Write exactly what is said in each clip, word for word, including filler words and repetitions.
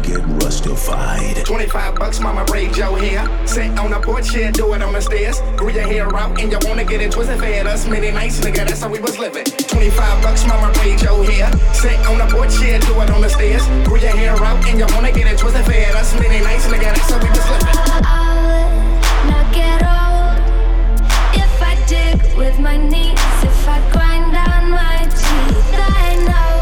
get rustified. twenty-five bucks, mama, braid your hair. Sit on the porch, yeah, do it on the stairs. Grew your hair out and you wanna get it twisted. Fed us many nights, nigga, that's how we was living. twenty-five bucks, mama, braid your hair. Sit on the porch, yeah, do it on the stairs. Grew your hair out and you wanna get it twisted. Fed us many nights, nigga, that's how we was living. I would not get old if I dig with my knees, if I grind down my teeth. I know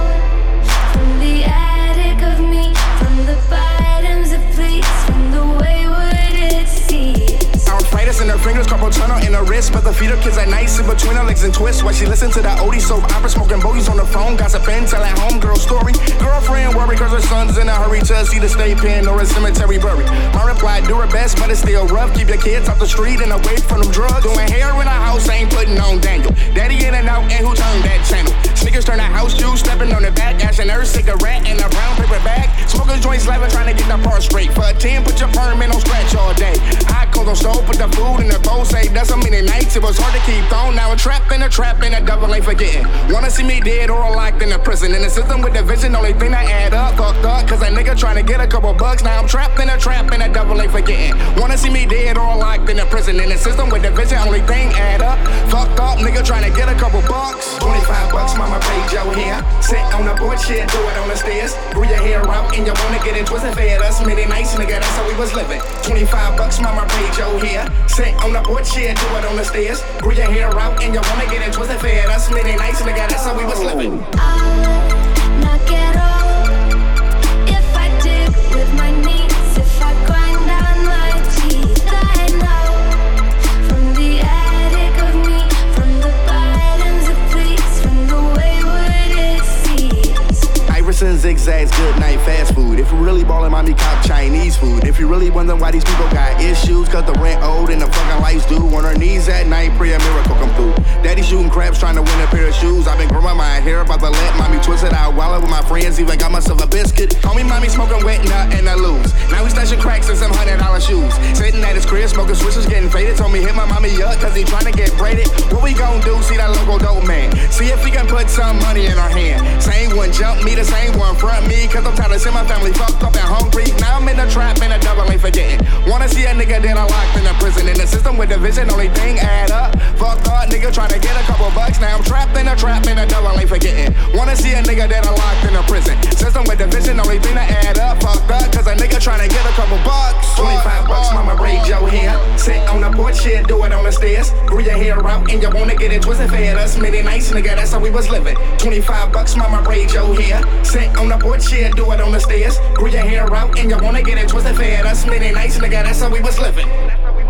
from the attic of me, from the bottoms of pleats, from the wayward it seems. Arthritis in her fingers, carpal tunnel in her wrist, but the feed her kids at night, sit between her legs and twist while she listen to that oldie soap opera, smoking bogeys on the phone, gossiping, telling homegirl story. Girlfriend worry cause her son's in a hurry to see the state pen or a cemetery buried. My reply, do her best, but it's still rough. Keep your kids off the street and away from them drugs. Doing hair in a house, ain't putting on Daniel. Daddy in and out, and who turned that channel? Sneakers turn to house juice, stepping on the back, ashing her cigarette in a brown paper bag. Smokers joint slapping, trying to get the part straight. For a ten, put your permit on scratch all day. I close on stove, put the food in the bowl, say that's so many nights. It was hard to keep on. Now a trap in a trap in a double ain't forgetting. Wanna see me dead or locked in a prison? In the system with the vision, only thing that add up, fucked up. Cause a nigga trying to get a couple bucks. Now I'm trapped in a trap in a double ain't forgetting. Wanna see me dead or locked in a prison? In the system with the vision, only thing add up, fucked up. Nigga trying to get a couple bucks. twenty-five bucks, mama, braid your hair. Sit on the porch, yeah, do it on the stairs. Grew your hair out and you wanna get it twisted. Fed us many nights, nigga, that's how we was living. twenty-five bucks, mama, braid your hair. Sit on the porch, yeah, do it on the stairs. Grew your hair out and you wanna get it twisted. Fed us many nights, nigga, that's how we was living. I would not get old if I dig with my knees, if I grind down my teeth. I know from the attic of me, from the bottoms of pleats, from the wayward it seems. Iverson zigzags, good night, fast food. If you really ballin', mommy, cop Chinese food. If you really wondering why these people got issues, cause the rent old and the fucking lights due. On her knees at night, pray a miracle come through. Daddy shooting craps, trying to win a pair of shoes. I've been growing my hair, about to let mommy twist it out. While with my friends, even got myself a biscuit. Call me mommy, smoking wet nut and I lose. Now we stashing cracks in some hundred dollar shoes. Sitting at his crib, smoking switches, getting faded. Told me hit my mommy up, cause he trying to get braided. What we gon' do? See that local dope man. See if we can put some money in our hand. Same one jump me, the same one front me. Cause I'm tired of seeing my family fucked up and hungry. Now I'm in the trap and a double ain't forgetting. Wanna see a nigga that I locked in a prison. In the system with division, only thing add up. Fucked up, nigga trying to get a couple bucks. Now I'm trapped in a trap and a double ain't forgetting. Wanna see a nigga that I locked in a prison. System with division, only thing that add up. Fucked up, cause a nigga trying to get a couple bucks. twenty-five bucks, mama, braid your hair. Sit on the porch, yeah, do it on the stairs. Grew your hair out and you wanna get it twisted. Fed us many nights, nigga, that's how we was living. twenty-five bucks, mama, braid your hair. Sit on the porch, yeah, do it on the stairs. Grew your hair out and you wanna get it twisted. Fed us many nights, nigga, that's how we was living.